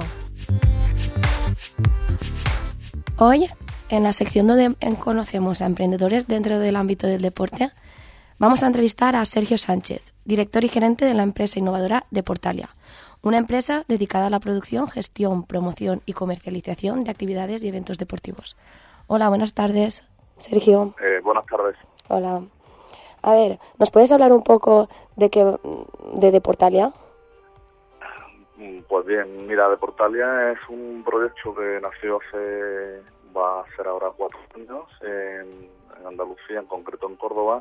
Hoy, en la sección donde conocemos a emprendedores dentro del ámbito del deporte, vamos a entrevistar a Sergio Sánchez, director y gerente de la empresa innovadora Deportalia, una empresa dedicada a la producción, gestión, promoción y comercialización de actividades y eventos deportivos. Hola, buenas tardes, Sergio. Buenas tardes. Hola. A ver, ¿nos puedes hablar un poco de Deportalia? Pues bien, mira, Deportalia es un proyecto que nació va a ser ahora 4 años en Andalucía, en concreto en Córdoba.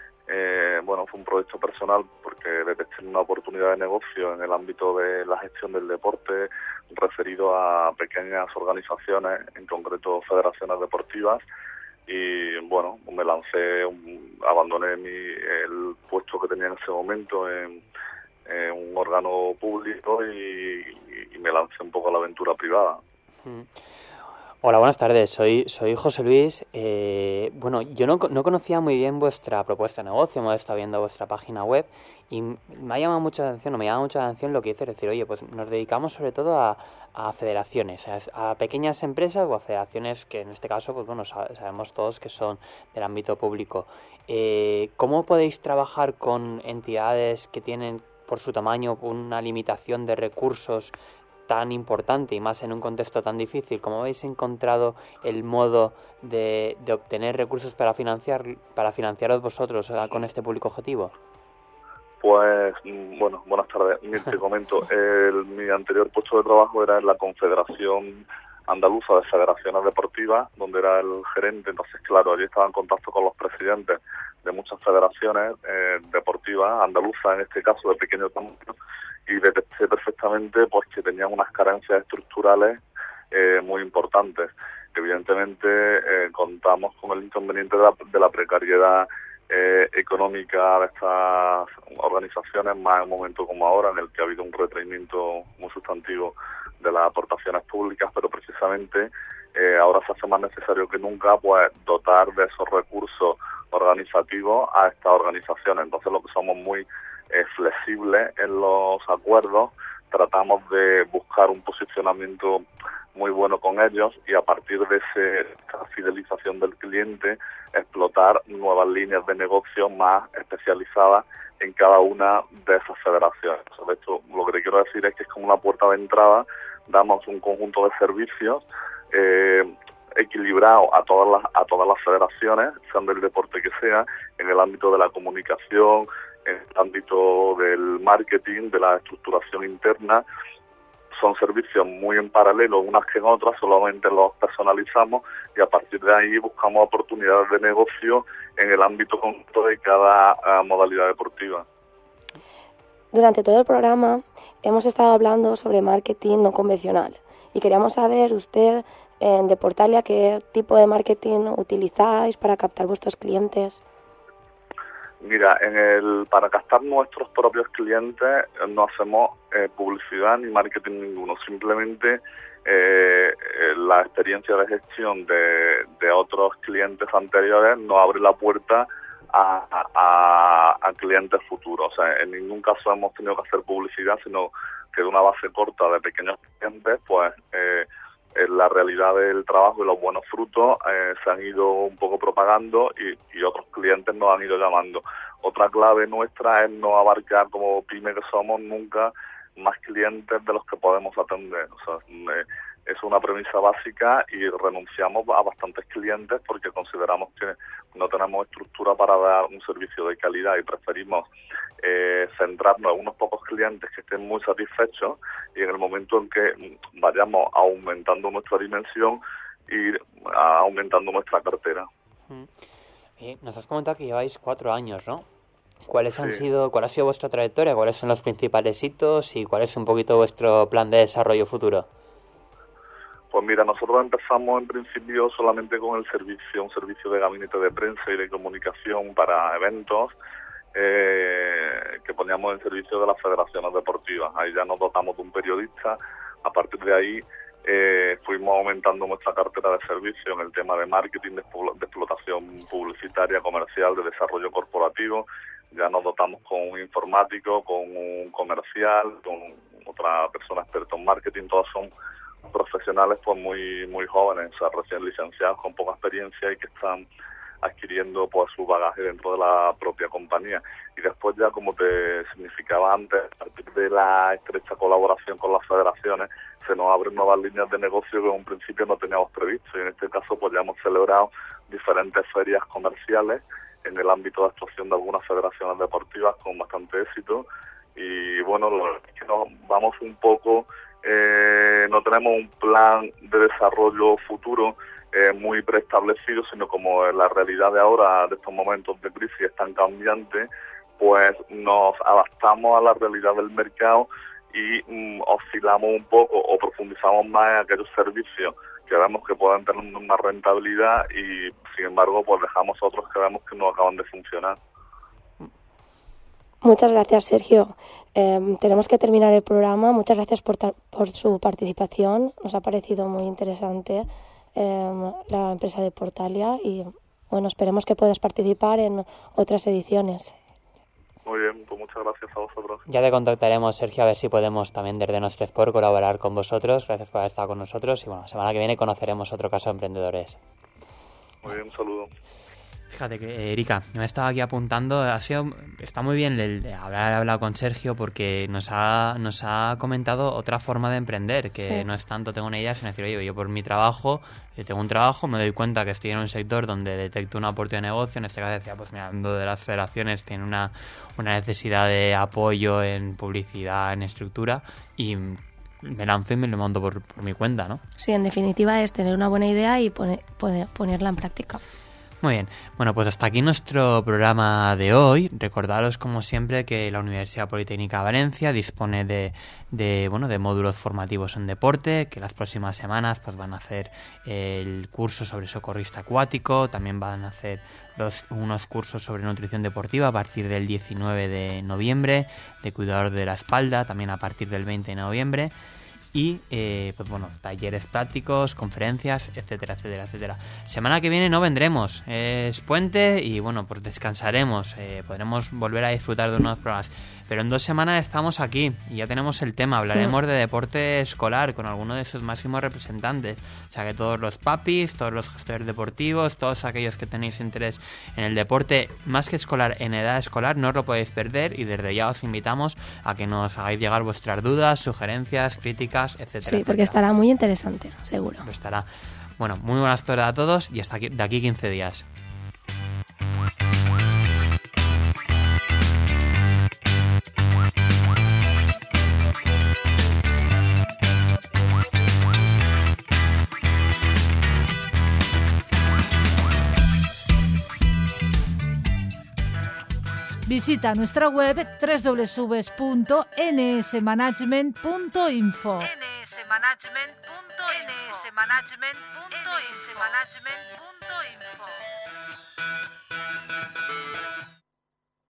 Fue un proyecto personal porque detecté una oportunidad de negocio en el ámbito de la gestión del deporte referido a pequeñas organizaciones, en concreto federaciones deportivas, y bueno, me lancé, abandoné el puesto que tenía en ese momento en un órgano público y me lancé un poco a la aventura privada. Hola, buenas tardes. Soy José Luis. Yo no conocía muy bien vuestra propuesta de negocio, me he estado viendo vuestra página web y me llama mucha atención lo que dice, es decir, oye, pues nos dedicamos sobre todo a federaciones, a pequeñas empresas o a federaciones que en este caso, pues bueno, sabemos todos que son del ámbito público. ¿Cómo podéis trabajar con entidades que tienen por su tamaño una limitación de recursos tan importante y más en un contexto tan difícil? ¿Cómo habéis encontrado el modo de obtener recursos para financiaros vosotros con este público objetivo? Pues, bueno, buenas tardes. Te comento, mi anterior puesto de trabajo era en la Confederación Andaluza de Federaciones Deportivas, donde era el gerente. Entonces, claro, allí estaba en contacto con los presidentes de muchas federaciones deportivas andaluzas, en este caso de pequeño tamaño, y detecté perfectamente pues que tenían unas carencias estructurales muy importantes. Evidentemente contamos con el inconveniente de la precariedad económica de estas organizaciones, más en un momento como ahora, en el que ha habido un retraimiento muy sustantivo de las aportaciones públicas, pero precisamente ahora se hace más necesario que nunca pues dotar de esos recursos organizativos a estas organizaciones. Entonces, lo que somos muy flexibles en los acuerdos, tratamos de buscar un posicionamiento muy bueno con ellos y a partir de esa fidelización del cliente explotar nuevas líneas de negocio más especializadas en cada una de esas federaciones. De hecho, lo que te quiero decir es que es como una puerta de entrada, damos un conjunto de servicios equilibrado a todas las federaciones, sean del deporte que sea, en el ámbito de la comunicación, en el ámbito del marketing, de la estructuración interna. Son servicios muy en paralelo unas que en otras, solamente los personalizamos y a partir de ahí buscamos oportunidades de negocio en el ámbito concreto de cada modalidad deportiva. Durante todo el programa hemos estado hablando sobre marketing no convencional y queríamos saber usted en Deportalia qué tipo de marketing utilizáis para captar vuestros clientes. Mira, para captar nuestros propios clientes no hacemos publicidad ni marketing ninguno, simplemente la experiencia de gestión de otros clientes anteriores nos abre la puerta a clientes futuros. O sea, en ningún caso hemos tenido que hacer publicidad, sino que de una base corta de pequeños clientes, pues la realidad del trabajo y los buenos frutos se han ido un poco propagando y otros clientes nos han ido llamando. Otra clave nuestra es no abarcar, como pyme que somos, nunca más clientes de los que podemos atender. O sea, es una premisa básica y renunciamos a bastantes clientes porque consideramos que no tenemos estructura para dar un servicio de calidad y preferimos centrarnos en unos pocos clientes que estén muy satisfechos y en el momento en que vayamos aumentando nuestra dimensión y aumentando nuestra cartera. Nos has comentado que lleváis 4 años, ¿no? ¿Cuál ha sido vuestra trayectoria? ¿Cuáles son los principales hitos y cuál es un poquito vuestro plan de desarrollo futuro? Pues mira, nosotros empezamos en principio solamente con un servicio de gabinete de prensa y de comunicación para eventos que poníamos en servicio de las federaciones deportivas. Ahí ya nos dotamos de un periodista. A partir de ahí fuimos aumentando nuestra cartera de servicio en el tema de marketing, de explotación publicitaria, comercial, de desarrollo corporativo. Ya nos dotamos con un informático, con un comercial, con otra persona experta en marketing. Todos son profesionales pues muy jóvenes, o sea, recién licenciados, con poca experiencia y que están adquiriendo pues su bagaje dentro de la propia compañía. Y después ya, como te significaba antes, a partir de la estrecha colaboración con las federaciones, se nos abren nuevas líneas de negocio que en un principio no teníamos previsto, y en este caso pues ya hemos celebrado diferentes ferias comerciales en el ámbito de actuación de algunas federaciones deportivas con bastante éxito. Y bueno, es que nos vamos un poco, no tenemos un plan de desarrollo futuro muy preestablecido, sino como la realidad de ahora, de estos momentos de crisis, es tan cambiante, pues nos adaptamos a la realidad del mercado y oscilamos un poco o profundizamos más en aquellos servicios que vemos que pueden tener una rentabilidad y, sin embargo, pues dejamos otros que vemos que no acaban de funcionar. Muchas gracias, Sergio. Tenemos que terminar el programa. Muchas gracias por su participación. Nos ha parecido muy interesante la empresa de Portalia y, bueno, esperemos que puedas participar en otras ediciones. Muy bien, pues muchas gracias a vosotros. Ya te contactaremos, Sergio, a ver si podemos también desde Nostre Sport colaborar con vosotros. Gracias por haber estado con nosotros y bueno, la semana que viene conoceremos otro caso de emprendedores. Muy bien, un saludo. Fíjate que, Erika, me estaba aquí apuntando, está muy bien haber hablado con Sergio porque nos ha comentado otra forma de emprender, que sí. No es tanto tengo una idea, sino decir, oye, yo por mi trabajo, tengo un trabajo, me doy cuenta que estoy en un sector donde detecto una oportunidad de negocio, en este caso decía, pues mira, hablando de las federaciones, tiene una necesidad de apoyo en publicidad, en estructura, y me lanzo y me lo monto por mi cuenta, ¿no? Sí, en definitiva es tener una buena idea y ponerla en práctica. Muy bien, bueno, pues hasta aquí nuestro programa de hoy. Recordaros, como siempre, que la Universidad Politécnica de Valencia dispone de módulos formativos en deporte, que las próximas semanas pues van a hacer el curso sobre socorrista acuático, también van a hacer unos cursos sobre nutrición deportiva a partir del 19 de noviembre, de cuidador de la espalda, también a partir del 20 de noviembre. Y, pues bueno, talleres prácticos, conferencias, etcétera, etcétera, etcétera. Semana que viene no vendremos, es puente y, bueno, pues descansaremos, podremos volver a disfrutar de unos programas. Pero en 2 semanas estamos aquí y ya tenemos el tema, hablaremos de deporte escolar con alguno de sus máximos representantes. O sea que todos los papis, todos los gestores deportivos, todos aquellos que tenéis interés en el deporte, más que escolar, en edad escolar, no os lo podéis perder y desde ya os invitamos a que nos hagáis llegar vuestras dudas, sugerencias, críticas, etcétera. Sí, porque estará muy interesante, seguro. Estará. Bueno, muy buenas tardes a todos y hasta de aquí 15 días. Visita nuestra web www.nsmanagement.info. nsmanagement.info.